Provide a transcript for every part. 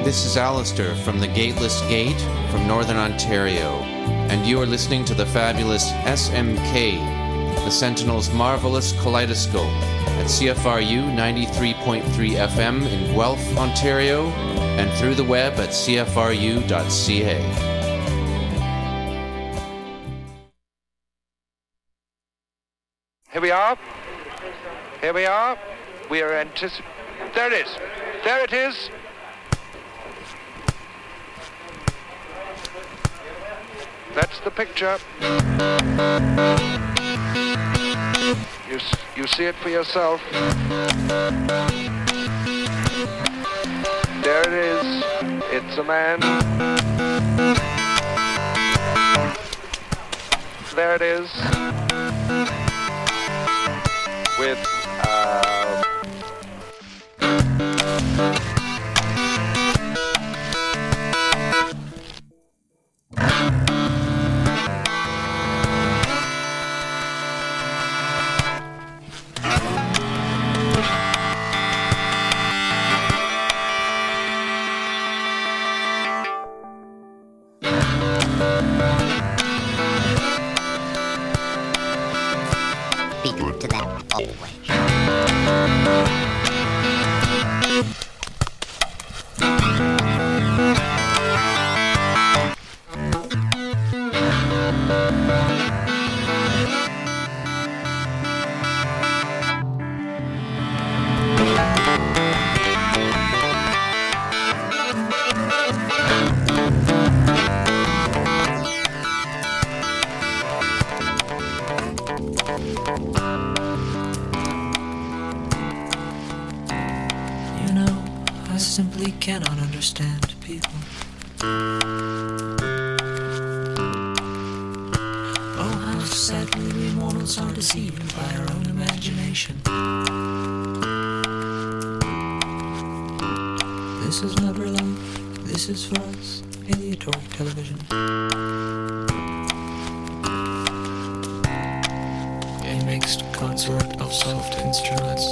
This is Alistair from the Gateless Gate from Northern Ontario, and you are listening to the fabulous SMK, the Sentinel's Marvelous Kaleidoscope, at CFRU 93.3 FM in Guelph, Ontario, and through the web at cfru.ca. Here we are. Here we are. We are anticipating. There it is. There it is. That's the picture. You see it for yourself. There it is. It's a man. There it is. With cannot understand people. Oh, how sadly we mortals are deceived by our own imagination. This is not real life. This is for us aleatoric television. A mixed consort of soft instruments.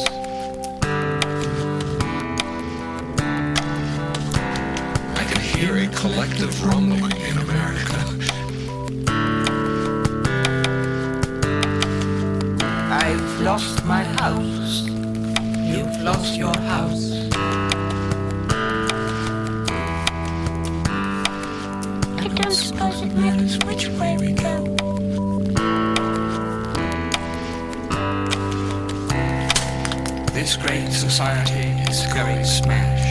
Hear a collective rumbling in America. I've lost my house. You've lost your house. I don't suppose it matters which way we go. This great society is going smash.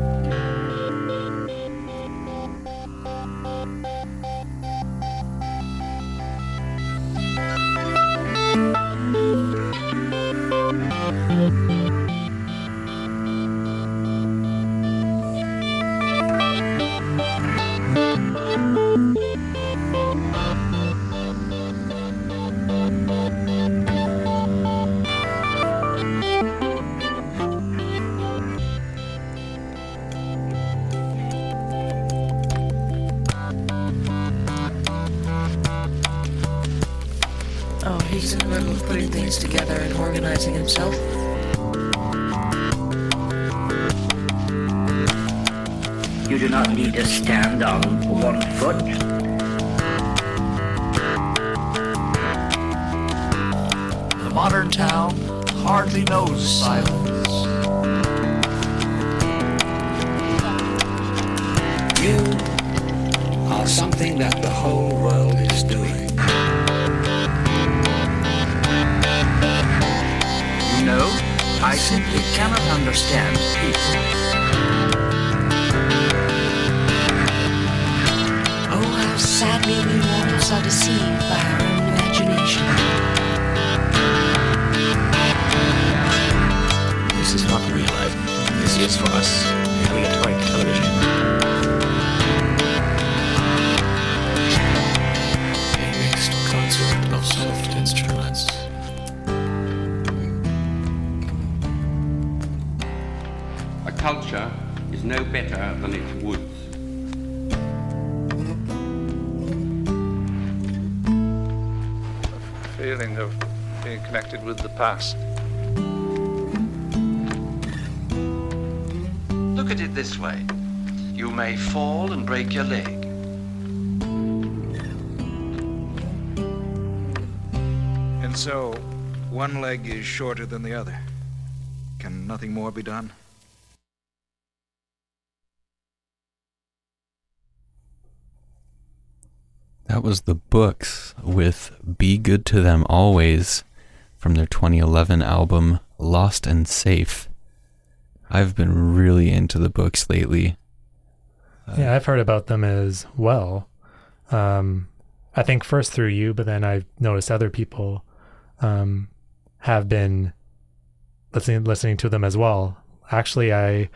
He's in the middle of putting things together and organizing himself. You do not need to stand on one foot. The modern town hardly knows silence. You are something that the whole world is doing. No, I simply cannot understand people. Oh, how sadly we mortals are deceived by our own imagination. This is not real life. This is for us aleatoric television. A mixed consort of soft instruments. Culture is no better than its woods. A feeling of being connected with the past. Look at it this way. You may fall and break your leg. And so, one leg is shorter than the other. Can nothing more be done? That was the Books with Be Good to Them Always from their 2011 album Lost and Safe. I've been really into the Books lately. Yeah, I've heard about them as well. I think first through you, but then I've noticed other people have been listening to them as well. Actually, I've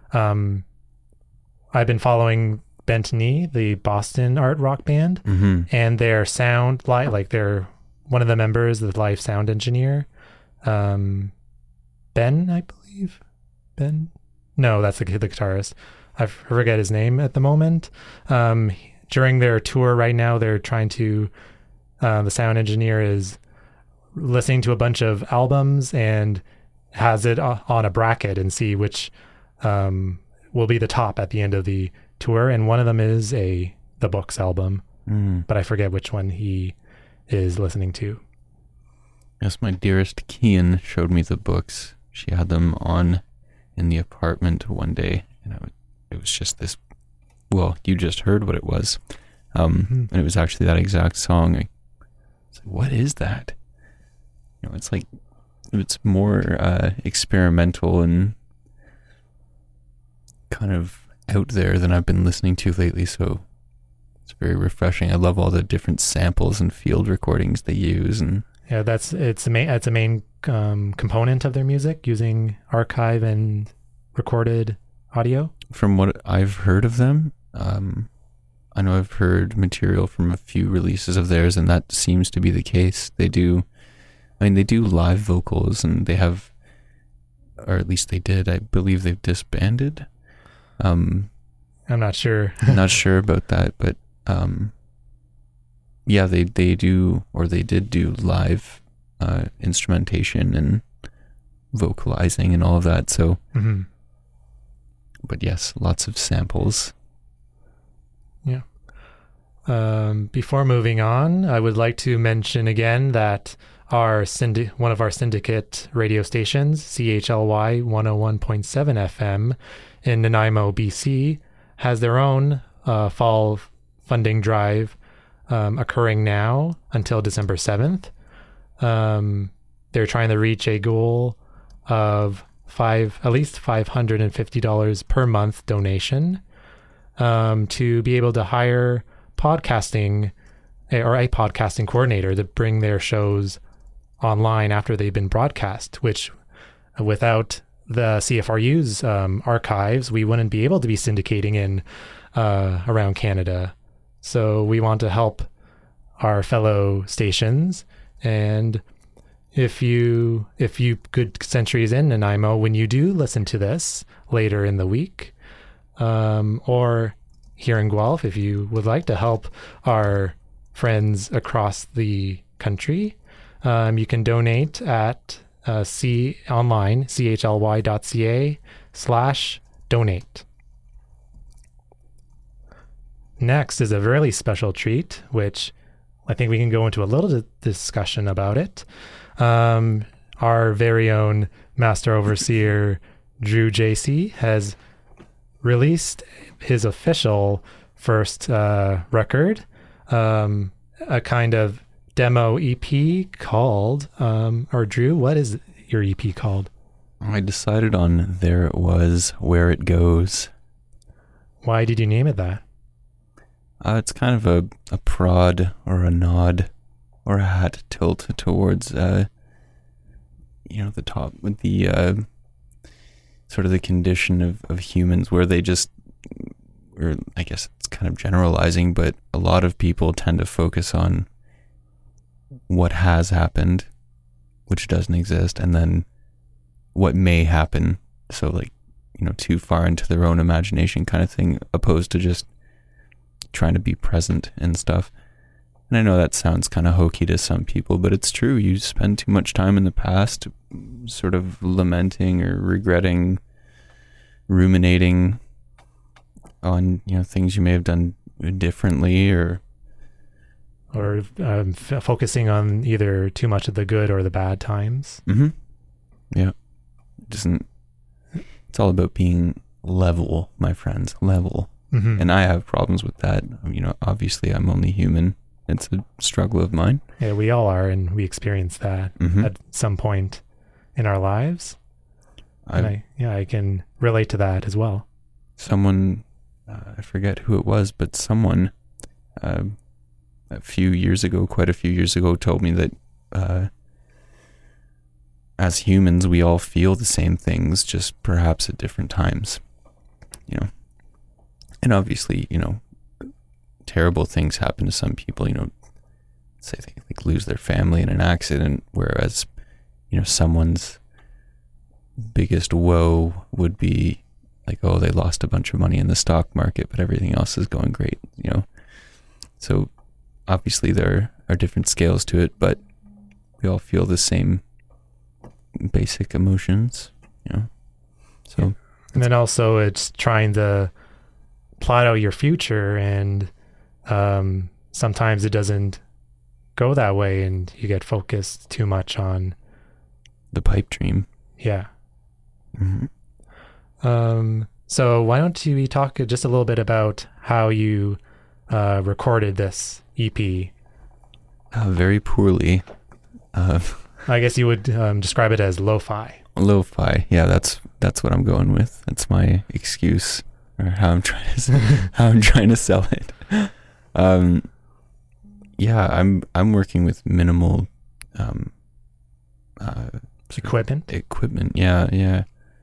been following Bent Knee, the Boston art rock band, and their sound, like they're one of the members, the live sound engineer, Ben, I believe. Ben? No, that's the guitarist. I forget his name at the moment. During their tour right now, they're trying to, the sound engineer is listening to a bunch of albums and has it on a bracket and see which will be the top at the end of the tour. And one of them is the Books album, but I forget which one he is listening to. Yes, my dearest Kian showed me the Books. She had them on in the apartment one day, and it was just this, well, you just heard what it was. And it was actually that exact song. I was like, what is that? You know, it's like, it's more experimental and kind of out there than I've been listening to lately, so it's very refreshing. I love all the different samples and field recordings they use, and yeah, it's a main component of their music, using archive and recorded audio. From what I've heard of them, I know I've heard material from a few releases of theirs, and that seems to be the case. They do live vocals, and they have, or at least they did. I believe they've disbanded. I'm not sure. Not sure about that, but yeah, they do, or they did do live instrumentation and vocalizing and all of that. So, but yes, lots of samples. Yeah. Before moving on, I would like to mention again that one of our syndicate radio stations, CHLY 101.7 FM in Nanaimo, BC, has their own fall funding drive occurring now until December 7th. They're trying to reach a goal of at least $550 per month donation to be able to hire a podcasting coordinator to bring their shows online after they've been broadcast, which without the CFRU's archives, we wouldn't be able to be syndicating in around Canada. So we want to help our fellow stations. And if you good centuries in Nanaimo, when you do listen to this later in the week, or here in Guelph, if you would like to help our friends across the country, you can donate at online, chly.ca/donate. Next is a really special treat, which I think we can go into a little discussion about it. Our very own Master Overseer, Drew JC, has released his official first record, a kind of demo EP called, or Drew, what is your EP called? I decided on There It Was, Where It Goes. Why did you name it that? It's kind of a prod or a nod or a hat tilt towards, the top with the, sort of the condition of humans where they just, or I guess it's kind of generalizing, but a lot of people tend to focus on what has happened, which doesn't exist, and then what may happen. So like, too far into their own imagination kind of thing, opposed to just trying to be present and stuff. And I know that sounds kind of hokey to some people, but it's true. You spend too much time in the past sort of lamenting or regretting, ruminating, on, things you may have done differently, or focusing on either too much of the good or the bad times. Mm-hmm. Yeah. It's all about being level, my friends, level. Mm-hmm. And I have problems with that. Obviously I'm only human. It's a struggle of mine. Yeah, we all are, and we experience that at some point in our lives. I can relate to that as well. Someone, I forget who it was, but someone quite a few years ago, told me that as humans, we all feel the same things, just perhaps at different times. And obviously, terrible things happen to some people, say they lose their family in an accident, whereas, someone's biggest woe would be like, oh, they lost a bunch of money in the stock market, but everything else is going great, So obviously there are different scales to it, but we all feel the same basic emotions, So. And then also it's trying to plot out your future, and sometimes it doesn't go that way, and you get focused too much on the pipe dream. Yeah. Mm-hmm. So why don't we talk just a little bit about how you recorded this EP? Very poorly. I guess you would describe it as lo-fi. Lo-fi, yeah, that's what I'm going with. That's my excuse, or how I'm trying to sell it. Yeah, I'm working with minimal equipment. Yeah.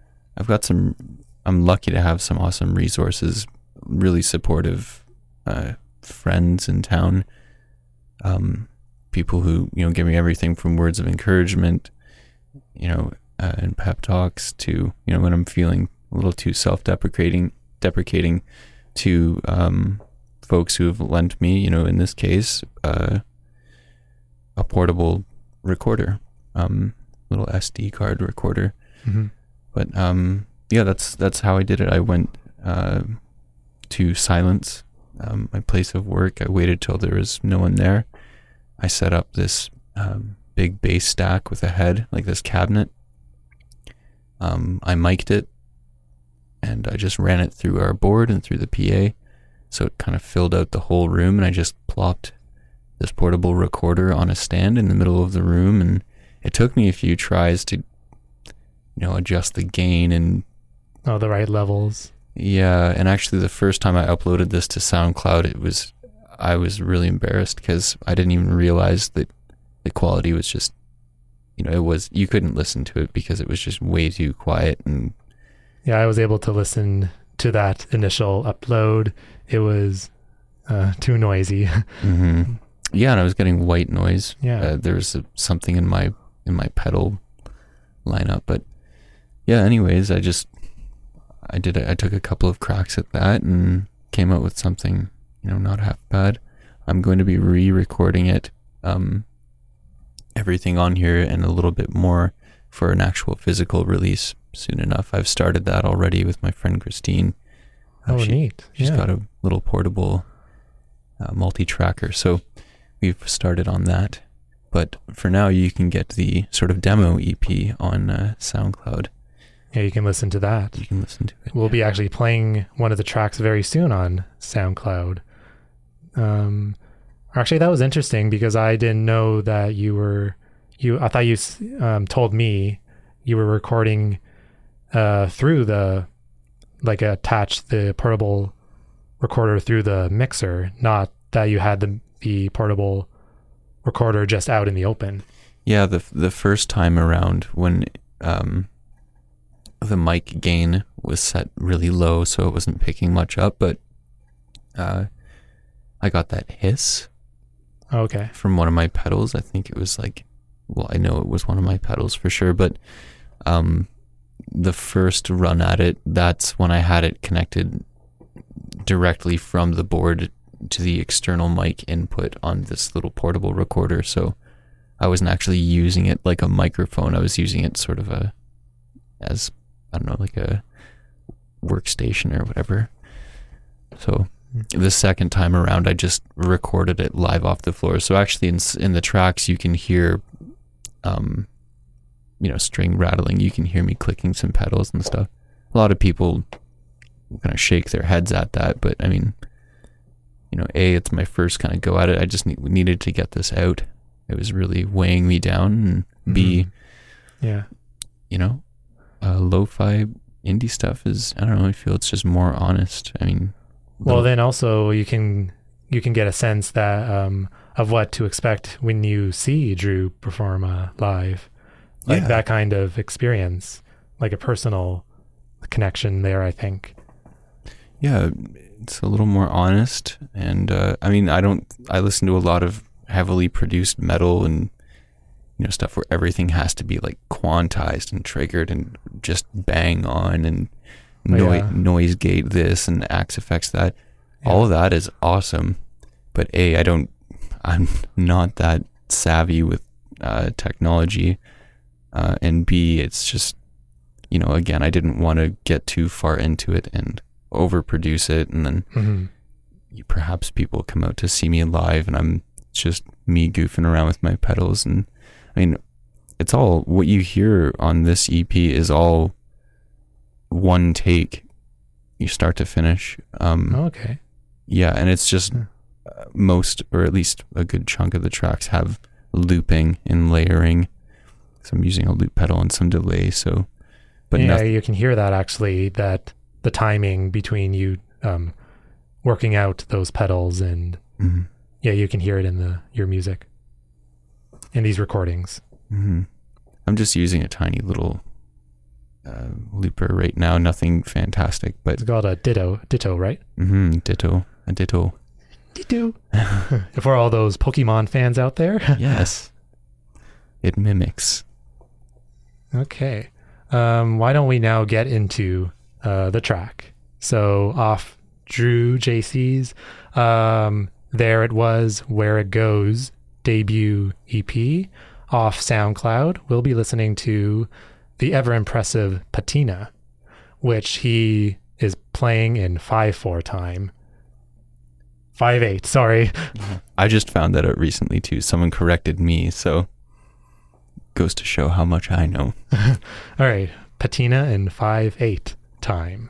I'm lucky to have some awesome resources, really supportive friends in town, people who give me everything from words of encouragement, and pep talks to when I'm feeling a little too self-deprecating, to folks who have lent me, in this case, a portable recorder, little SD card recorder. Mm-hmm. But yeah, that's how I did it. I went to silence, my place of work. I waited till there was no one there. I set up this big bass stack with a head, like this cabinet. I mic'd it, and I just ran it through our board and through the PA, so it kind of filled out the whole room, and I just plopped this portable recorder on a stand in the middle of the room, and it took me a few tries to adjust the gain and the right levels. Yeah, and actually the first time I uploaded this to SoundCloud, I was really embarrassed because I didn't even realize that the quality was just, you couldn't listen to it because it was just way too quiet. And yeah, I was able to listen to that initial upload. It was too noisy. Mm-hmm. Yeah, and I was getting white noise. Yeah, there was something in my pedal lineup, but yeah. Anyways, I took a couple of cracks at that and came out with something, not half bad. I'm going to be re-recording it, everything on here and a little bit more for an actual physical release soon enough. I've started that already with my friend Christine. Neat. She's got a little portable multi-tracker, so we've started on that. But for now, you can get the sort of demo EP on SoundCloud. Yeah, you can listen to that. You can listen to it. We'll be actually playing one of the tracks very soon on SoundCloud. Actually, that was interesting because I didn't know that I thought you told me you were recording through attach the portable recorder through the mixer, not that you had the portable recorder just out in the open. Yeah, the first time around when the mic gain was set really low, so it wasn't picking much up, but I got that hiss. Okay. From one of my pedals. I think it was I know it was one of my pedals for sure, but the first run at it, that's when I had it connected directly from the board to the external mic input on this little portable recorder. So I wasn't actually using it like a microphone. I was using it sort of as, I don't know, like a workstation or whatever. So the second time around, I just recorded it live off the floor. So actually in the tracks, you can hear, string rattling. You can hear me clicking some pedals and stuff. A lot of people kind of shake their heads at that, but I mean, A, it's my first kind of go at it. I just needed to get this out. It was really weighing me down. And B, lo-fi indie stuff is, I don't know, I feel it's just more honest. I mean, well, then also you can get a sense that of what to expect when you see Drew perform live, like that kind of experience, like a personal connection there, I think. Yeah, it's a little more honest, and I listen to a lot of heavily produced metal and stuff where everything has to be like quantized and triggered and just bang on and noise gate this and Axe effects that. All of that is awesome, but I'm not that savvy with technology, and B, it's just again, I didn't want to get too far into it and overproduce it, and then perhaps people come out to see me live and it's just me goofing around with my pedals. And I mean, it's all what you hear on this EP is all one take, you start to finish. Okay. Yeah, and it's just most, or at least a good chunk of the tracks have looping and layering. So I'm using a loop pedal and some delay. So, but you can hear that actually, that the timing between you working out those pedals and you can hear it in your music, in these recordings. I'm just using a tiny little looper right now, nothing fantastic, but it's called a ditto, right? A ditto. For all those Pokemon fans out there. Yes, it mimics. Okay, why don't we now get into the track? So off Drew JC's There It Was, Where It Goes debut EP off SoundCloud, we'll be listening to the ever impressive Patina, which he is playing in 5/4 time. 5/8, sorry. I just found that out recently too. Someone corrected me, so goes to show how much I know. All right, Patina in 5/8 time.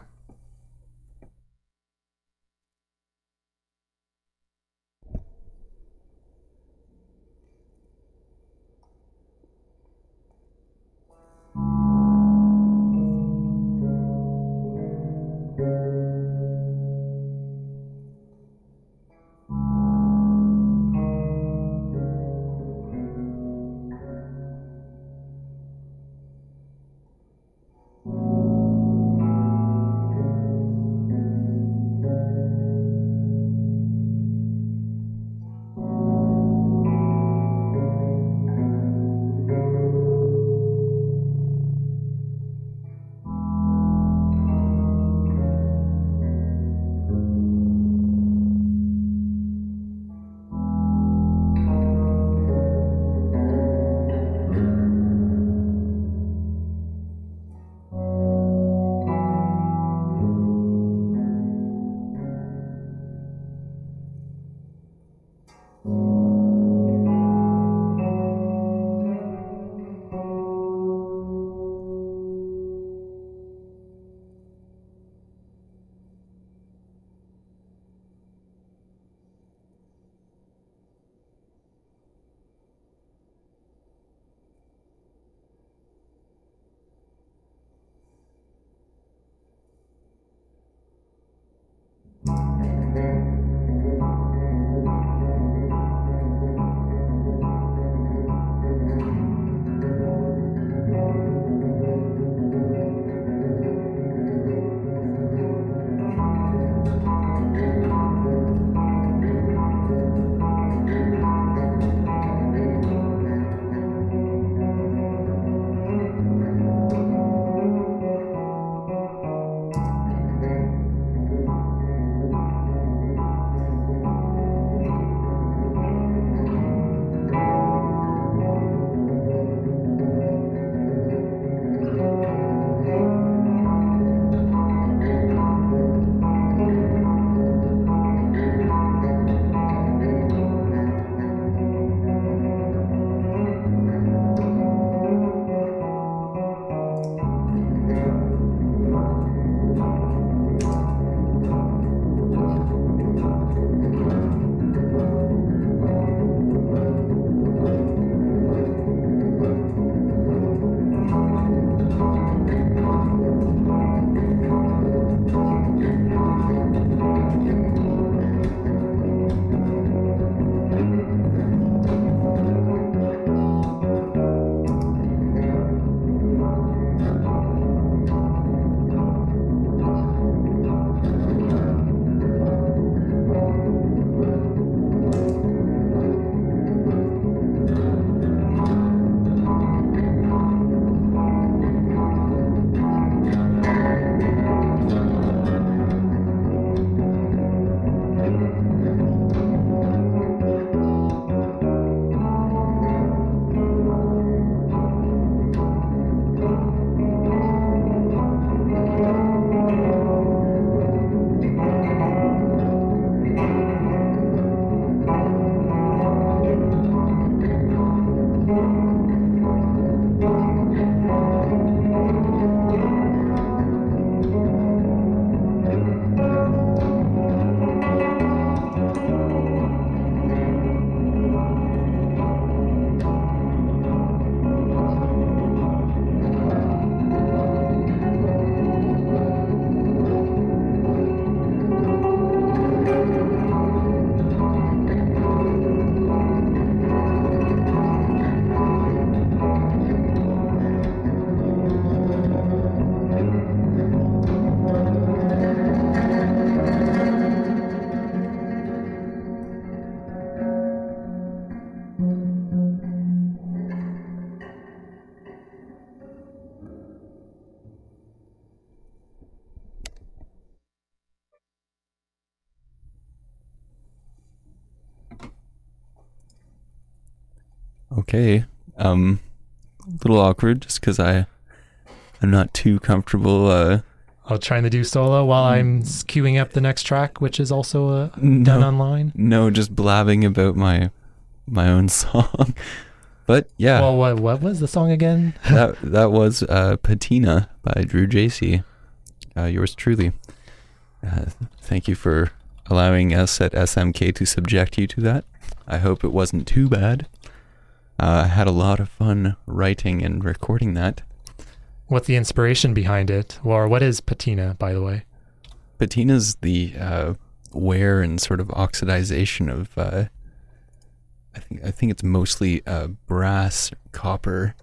Okay. A little awkward just because I'm not too comfortable. I'll try to do solo while I'm queuing up the next track, which is also done online. No, just blabbing about my own song. But yeah. Well, what was the song again? that was Patina by Drew JC. Yours truly. Thank you for allowing us at SMK to subject you to that. I hope it wasn't too bad. I had a lot of fun writing and recording that. What's the inspiration behind it? Or what is patina, by the way? Patina's the wear and sort of oxidization of I think it's mostly brass, copper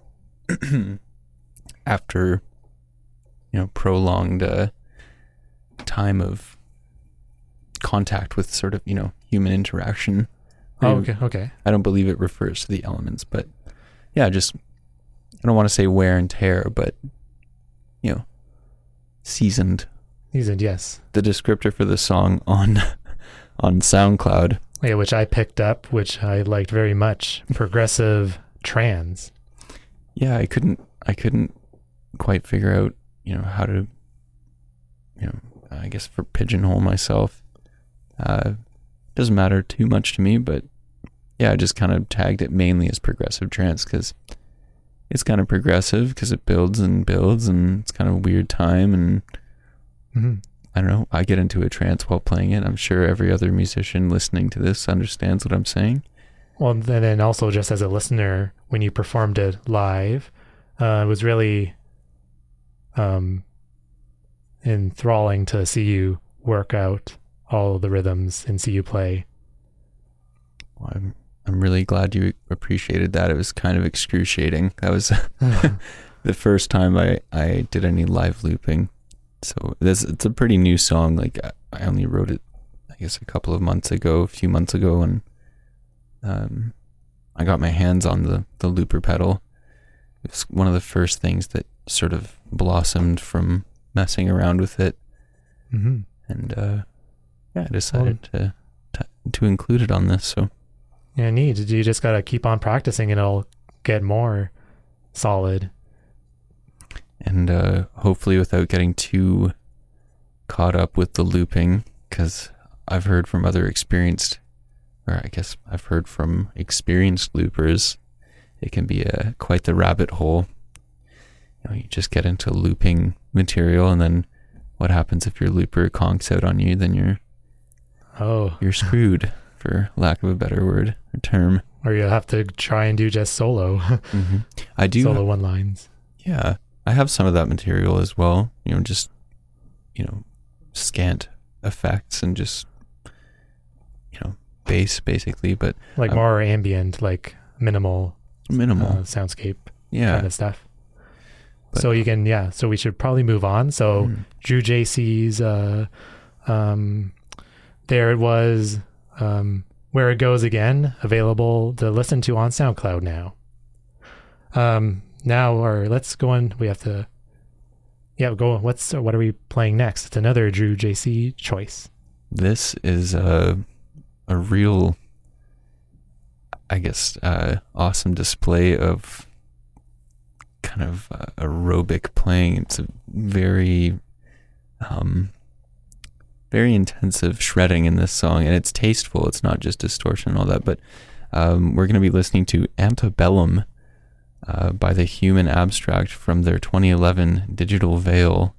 after prolonged time of contact with sort of human interaction. Oh, okay. I don't believe it refers to the elements, but yeah, just I don't want to say wear and tear, but seasoned. Seasoned, yes. The descriptor for the song on SoundCloud. Yeah, which I picked up, which I liked very much. Progressive trance. Yeah, I couldn't quite figure out, how to, I guess for pigeonhole myself. Doesn't matter too much to me, but yeah, I just kind of tagged it mainly as progressive trance because it's kind of progressive because it builds and builds and it's kind of a weird time and I don't know, I get into a trance while playing it. I'm sure every other musician listening to this understands what I'm saying. Well, and then also just as a listener, when you performed it live, it was really enthralling to see you work out all the rhythms and see you play. Well, I'm really glad you appreciated that. It was kind of excruciating. That was the first time I did any live looping. So it's a pretty new song. Like I only wrote it, I guess, a few months ago, and I got my hands on the looper pedal. It was one of the first things that sort of blossomed from messing around with it. And I decided to include it on this. So yeah, neat. You just gotta keep on practicing and it'll get more solid. And hopefully without getting too caught up with the looping, because I've heard from experienced loopers, it can be quite the rabbit hole. You just get into looping material, and then what happens if your looper conks out on you? Then you're screwed, for lack of a better word or term. Or you'll have to try and do just solo. I do solo one lines. Yeah, I have some of that material as well. Just scant effects and just bass basically, but like more ambient, like minimal soundscape kind of stuff. But, so you can, so we should probably move on. So Drew JC's, there it was, Where It Goes Again, available to listen to on SoundCloud now. Let's go on. We have to, go on. What are we playing next? It's another Drew JC choice. This is a real, I guess, awesome display of kind of aerobic playing. It's a very intensive shredding in this song, and it's tasteful. It's not just distortion and all that, but we're going to be listening to Antebellum by The Human Abstract from their 2011 Digital Veil.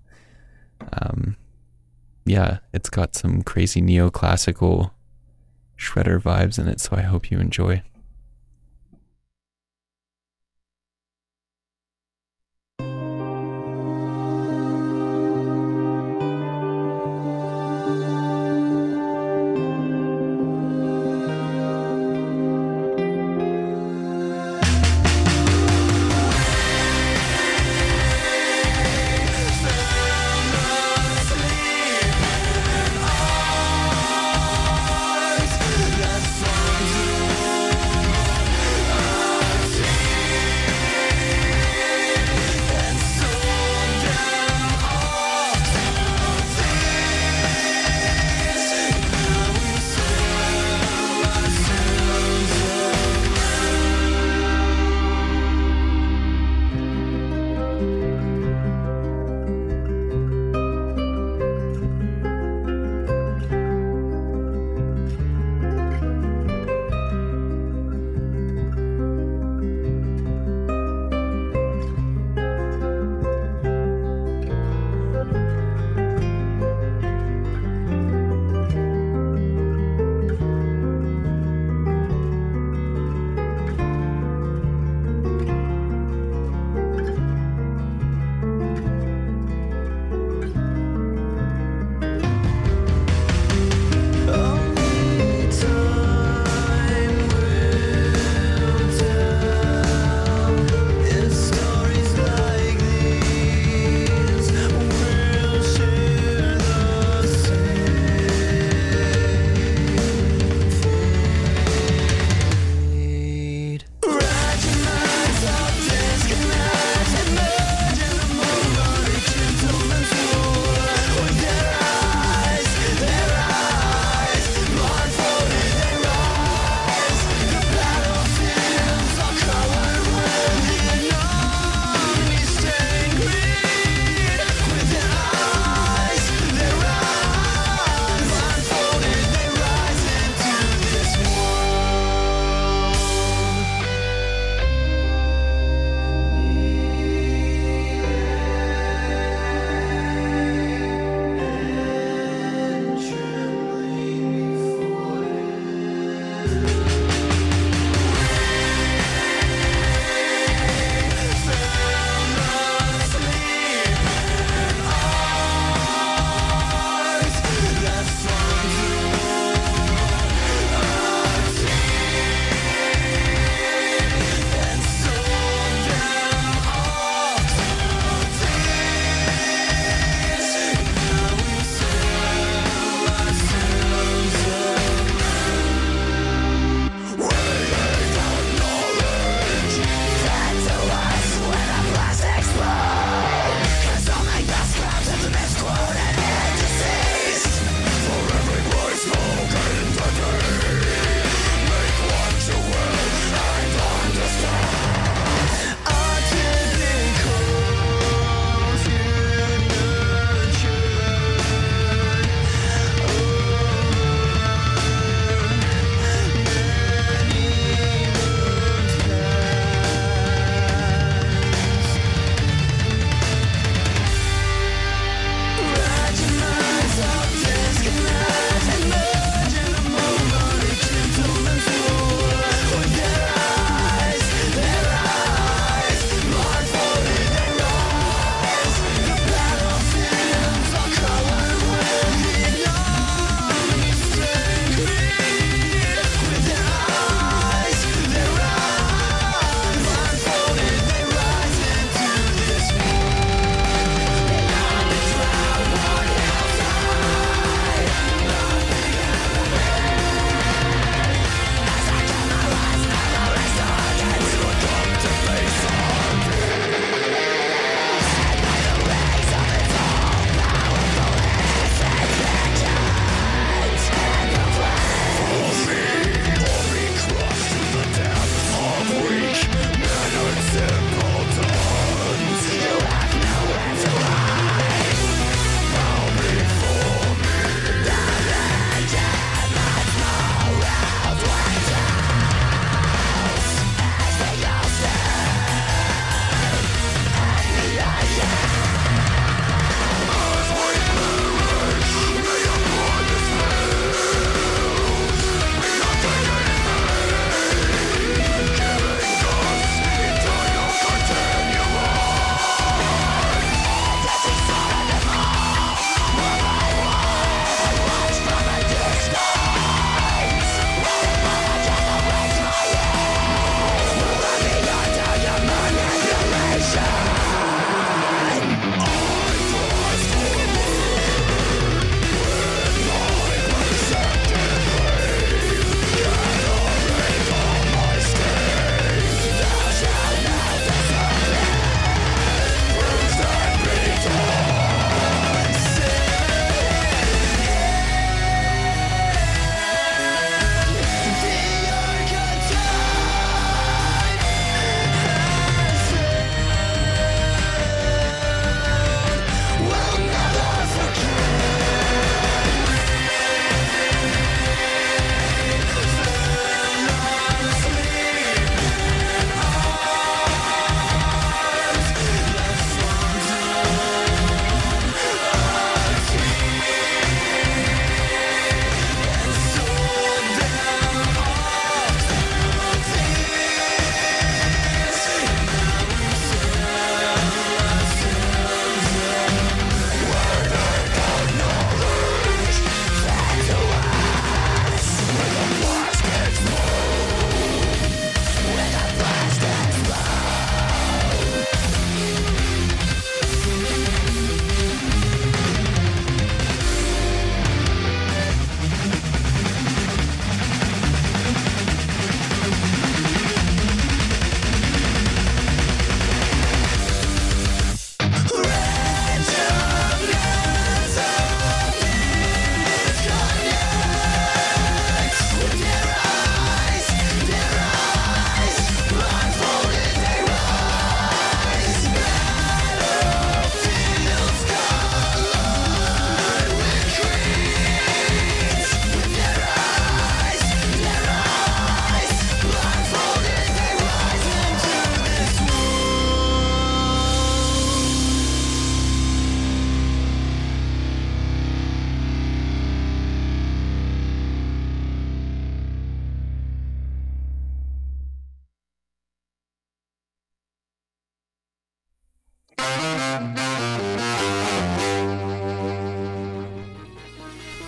It's got some crazy neoclassical shredder vibes in it, so I hope you enjoy. Songs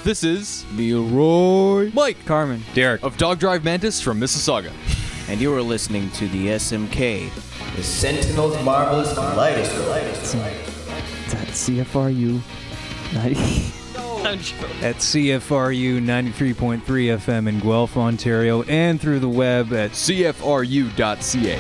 This is Leroy, Mike, Carmen, Derek of Dog Drive Mantis from Mississauga. And you are listening to the SMK, the Sentinel's Marvelous Kaleidoscope. It's at CFRU 90. At CFRU 93.3 FM in Guelph, Ontario, and through the web at cfru.ca.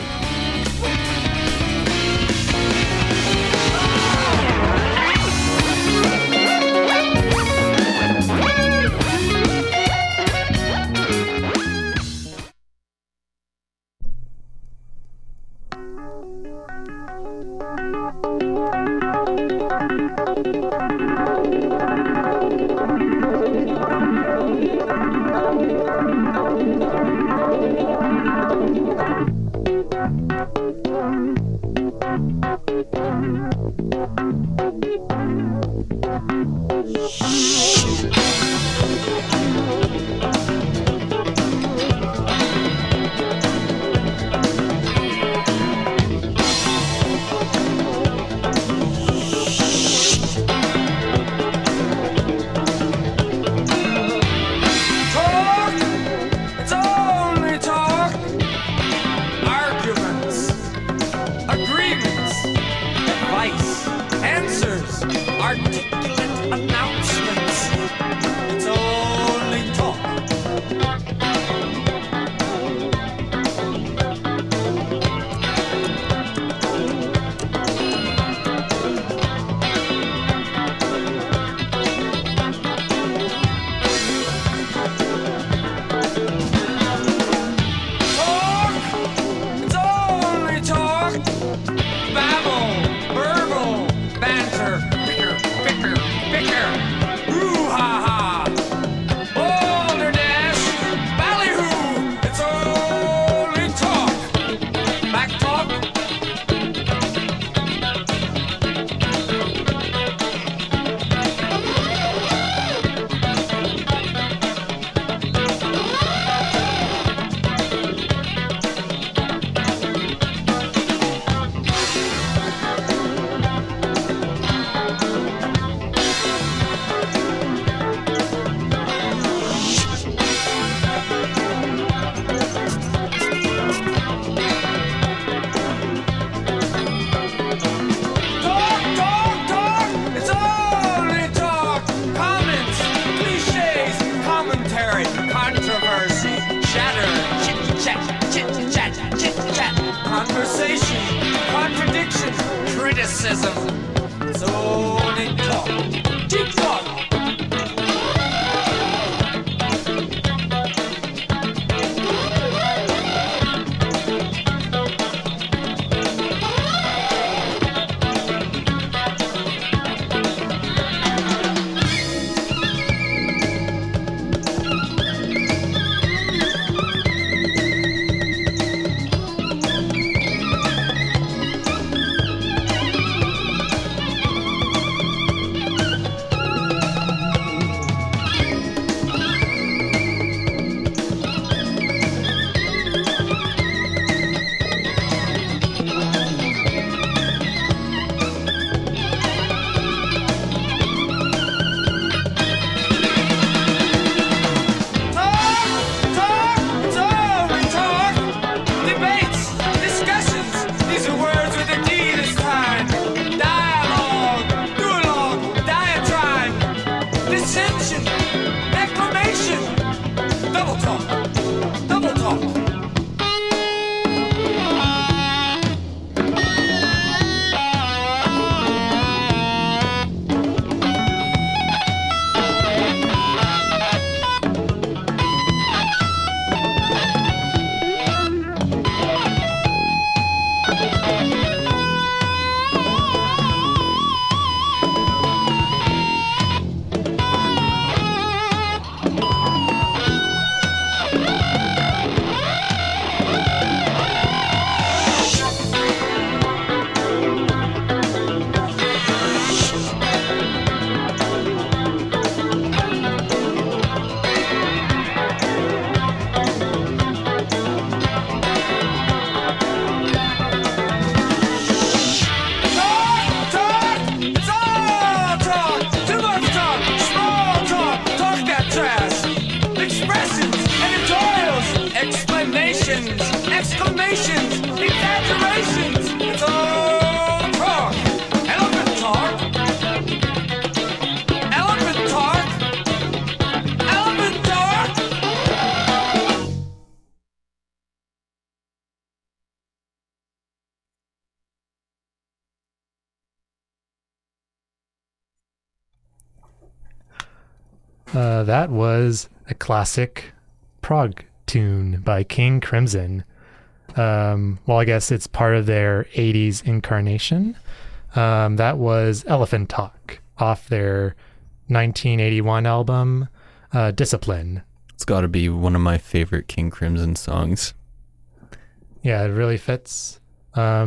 That was a classic prog tune by King Crimson. Well, I guess it's part of their 80s incarnation. That was Elephant Talk off their 1981 album, Discipline. It's got to be one of my favorite King Crimson songs. Yeah, it really fits. I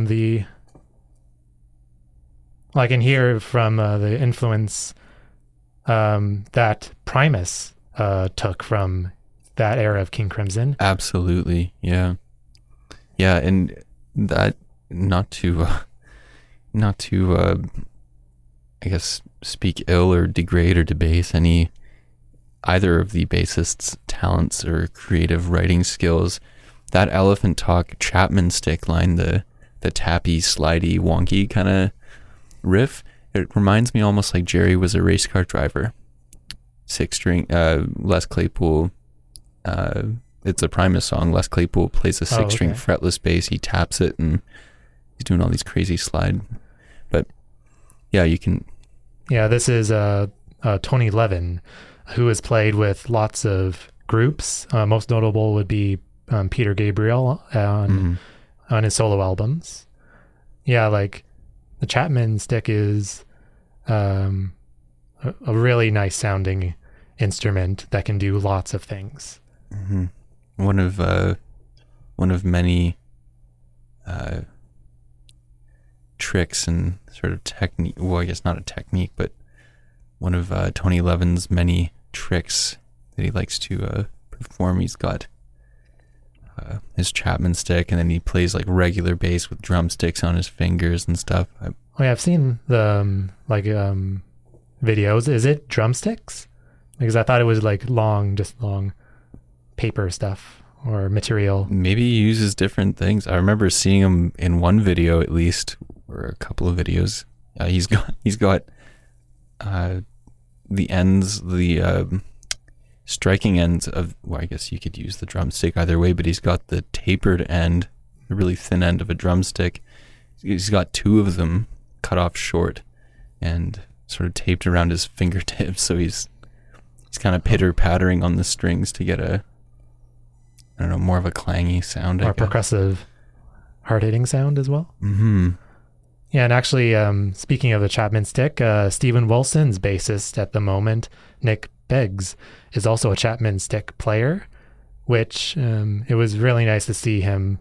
can hear from the influence that Primus took from that era of King Crimson. Absolutely, yeah. Yeah, and that, not to I guess, speak ill or degrade or debase either of the bassist's talents or creative writing skills, that Elephant Talk Chapman stick line, the tappy, slidey, wonky kind of riff, it reminds me almost like Jerry was a race car driver. 6-string, Les Claypool, it's a Primus song. Les Claypool plays a 6-string fretless bass, he taps it, and he's doing all these crazy slide. But yeah, you can... Yeah, this is Tony Levin, who has played with lots of groups. Most notable would be Peter Gabriel on his solo albums. Yeah, like the Chapman stick is a really nice sounding instrument that can do lots of things. Mm-hmm. One of many tricks and sort of technique. Well, I guess not a technique, but one of Tony Levin's many tricks that he likes to perform. He's got his Chapman stick, and then he plays like regular bass with drumsticks on his fingers and stuff. I've seen the videos. Is it drumsticks? Because I thought it was like long paper stuff or material. Maybe he uses different things. I remember seeing him in one video, at least, or a couple of videos. He's got the ends, the striking ends of, well, I guess you could use the drumstick either way, but he's got the tapered end, the really thin end of a drumstick. He's got two of them cut off short and sort of taped around his fingertips, so he's kind of pitter-pattering on the strings to get more of a clangy sound. Or percussive, hard-hitting sound as well. Mm-hmm. Yeah, and actually, speaking of the Chapman stick, Steven Wilson's bassist at the moment, Nick Beggs, is also a Chapman stick player, which it was really nice to see him,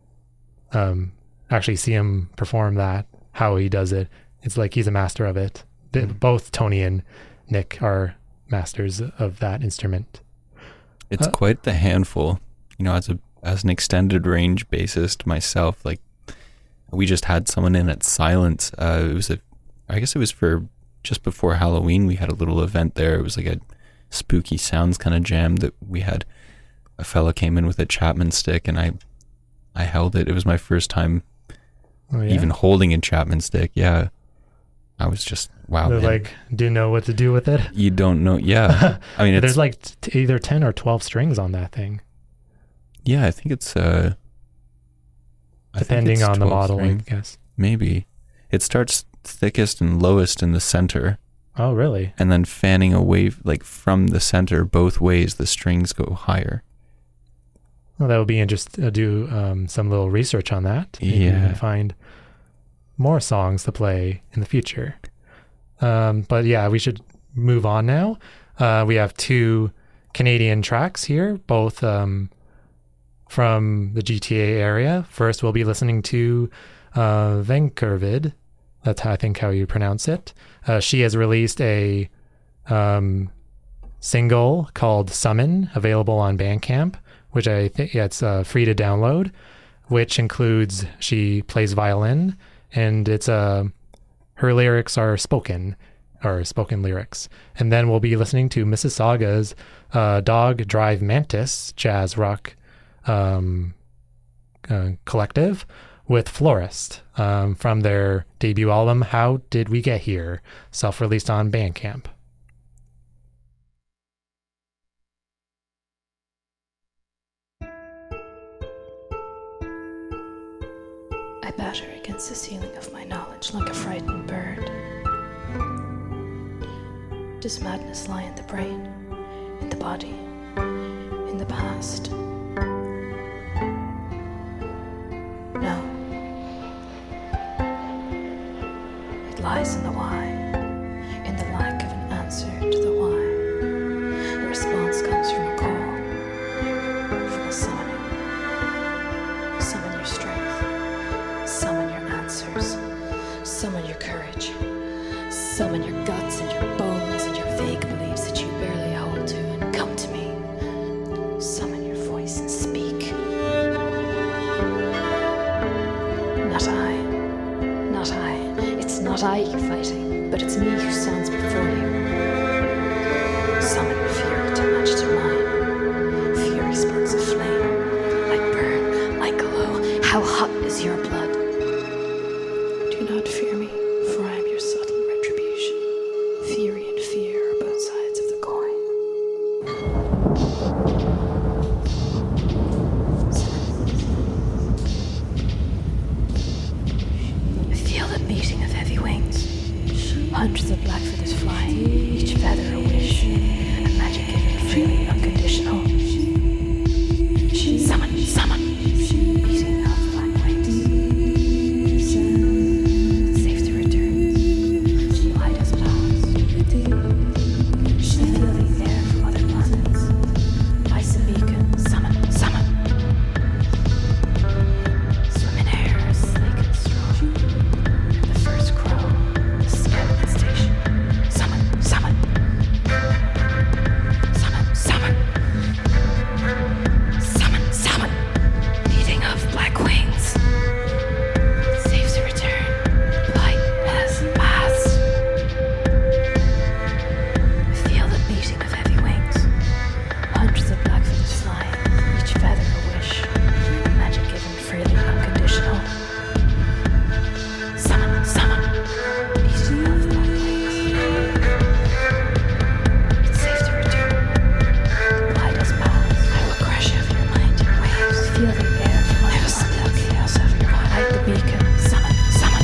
perform that, how he does it. It's like he's a master of it. Both Tony and Nick are masters of that instrument. It's quite the handful. As an extended range bassist myself, like we just had someone in at Silence. I guess it was for just before Halloween. We had a little event there. It was like a spooky sounds kind of jam that we had. A fella came in with a Chapman stick, and I held it. It was my first time even holding a Chapman stick. Yeah. I was just, wow. They're like, do you know what to do with it? You don't know. Yeah. I mean, there's like either 10 or 12 strings on that thing. Yeah, I think it's depending on the model, strings. I guess. Maybe. It starts thickest and lowest in the center. Oh, really? And then fanning away, like from the center both ways, the strings go higher. Well, that would be interesting to do some little research on that. Maybe we can find more songs to play in the future. But yeah, we should move on now. We have two Canadian tracks here, both from the GTA area. First, we'll be listening to Venkervid. That's I think how you pronounce it. She has released a single called Summon, available on Bandcamp, which I think it's free to download, which includes she plays violin, and it's her lyrics are spoken lyrics. And then we'll be listening to Mississauga's Dog Drive Mantis jazz rock collective with Florist from their debut album How Did We Get Here, self-released on Bandcamp. I batter against the ceiling of my knowledge like a frightened bird. Does madness lie in the brain, in the body, in the past. No. It lies in the why, in the lack of an answer to the why. The response comes from a call, from a summoning. Summon your strength, summon your answers, summon your courage, summon your guts and your bones and your vague beliefs that you barely hold to, and come to me. Summon your voice and speak. Not I. Not I. It's not I you're fighting, but it's me who stands before you. Summon your fury to match to mine. Fury sparks of flame. I burn, I glow. How hot is your blood? Do not fear me, for I am your subtle retribution. Fury and fear are both sides of the coin. Feel the beating of heavy wings. Hundreds of black feathers flying, each feather a wish. A magic given freely, unconditional. Summon, summon. Beating of black wings. Safe to return. Light has passed. Feel the air from other planets. Ice and beacon. Summon, summon. Swim in air, sleek and strong. The first crow, the skeleton station. Summon, summon. Summon, summon. Summon, summon. Beating of black wings. Safe to return. Light has passed. Feel the beating of heavy wings. Hundreds of black feathers flying, each feather a wish. Magic given freely, unconditional. Summon, summon. Beating of black wings. It's safe to return. Light has passed. I will crush over your mind in waves. Feel the air from my spill chaos over your body. Light the beacon. Summon, summon.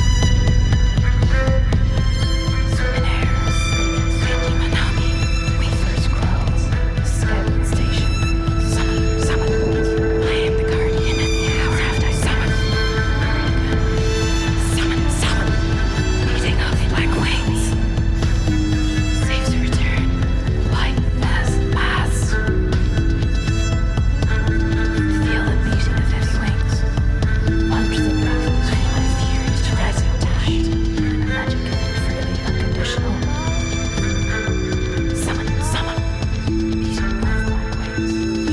Swim in air, sleek and Manami. We first crows. The skeleton station. Summon, summon. I am the guardian at the hour after I summon. Summon, summon. Beating of black wings. Safe to return. Light has passed. Feel the beating of heavy wings. Hundreds of black feathers fly, furious to rising tide. A magic given freely, unconditional. Summon, summon. Beating of black wings.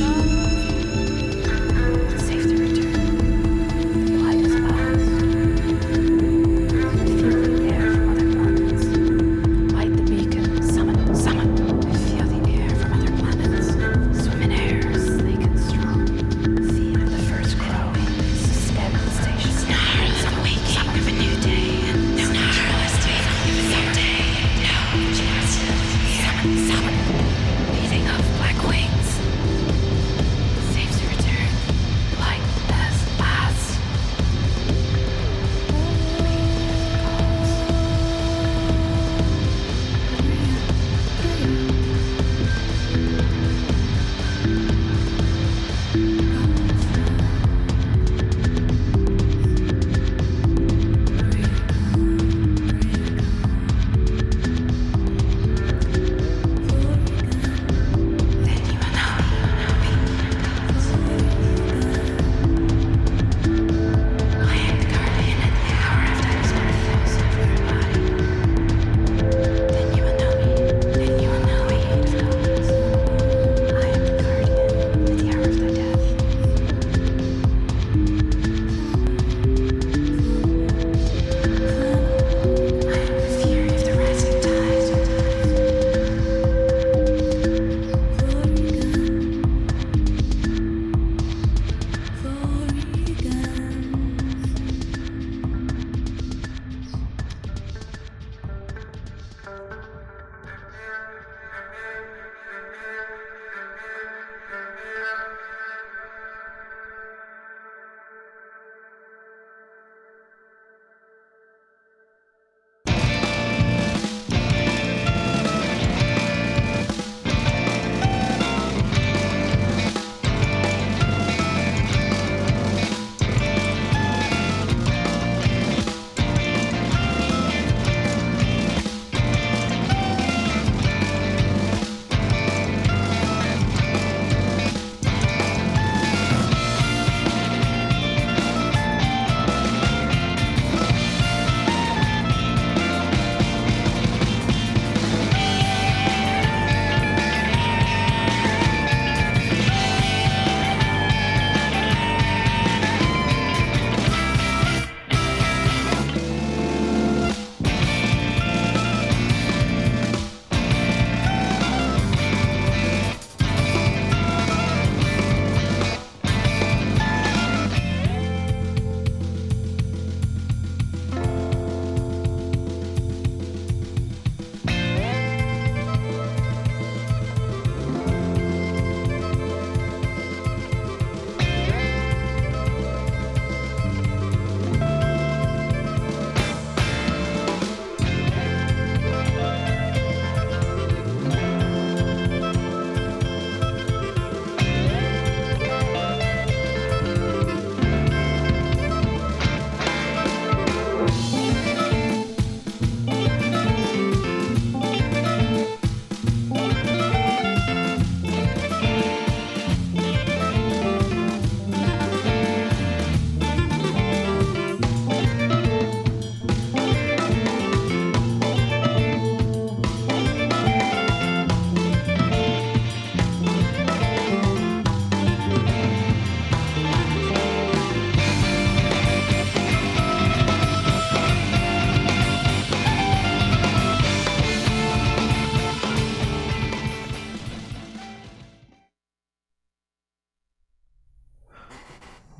Safe to return. Light has passed. Feel the air from other planets. Light the beacon. Summon, summon. Feel the air from other planets. Swim in air, sleek and strong. Feel the first crow. The skeleton station. Snarl the waking of a new day. No naturalist waiting of a new day. No chances. Summon, summon. Beating of black wings. Safe to return. Light has passed.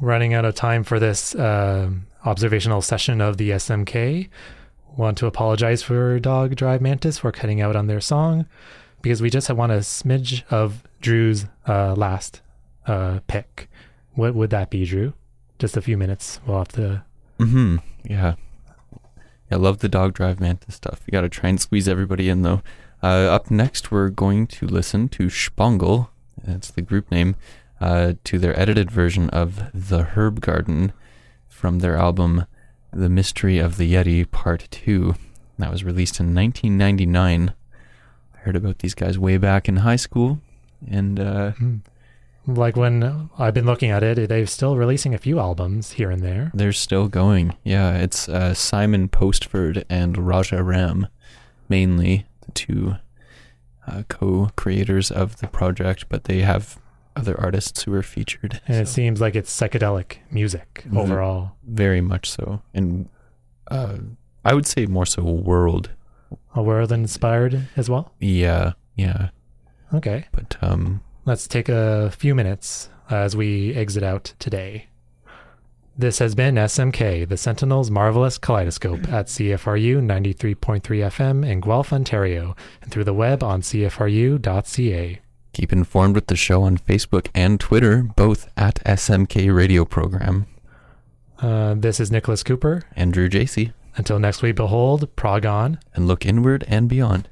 running out of time for this observational session of the SMK. Want to apologize for Dog Drive Mantis for cutting out on their song, because we just want a smidge of Drew's last pick. What would that be, Drew? Just a few minutes. We'll have to... Yeah. I love the Dog Drive Mantis stuff. You got to try and squeeze everybody in, though. Up next, we're going to listen to Spangle, that's the group name, to their edited version of The Herb Garden from their album The Mystery of the Yeti Part 2. That was released in 1999. I heard about these guys way back in high school, and... Like when I've been looking at it, they're still releasing a few albums here and there. They're still going. Yeah, it's Simon Postford and Raja Ram, mainly the two co-creators of the project, but they have other artists who are featured. And it seems like it's psychedelic music overall. Very much so. And I would say more so world. A world inspired as well? Yeah. Okay. But let's take a few minutes as we exit out today. This has been SMK, the Sentinel's Marvelous Kaleidoscope at CFRU 93.3 FM in Guelph, Ontario, and through the web on cfru.ca. Keep informed with the show on Facebook and Twitter, both at SMK Radio Program. This is Nicholas Cooper. And Drew Jacey. Until next week, behold, prog on. And look inward and beyond.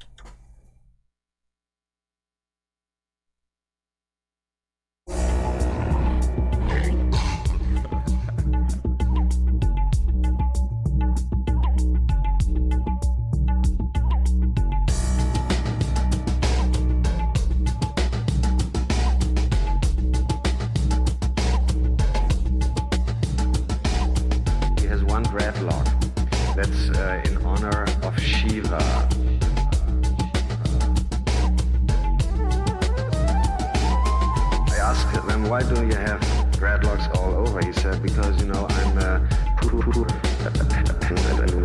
That's in honor of Shiva. I asked him, why do you have dreadlocks all over? He said, because, I'm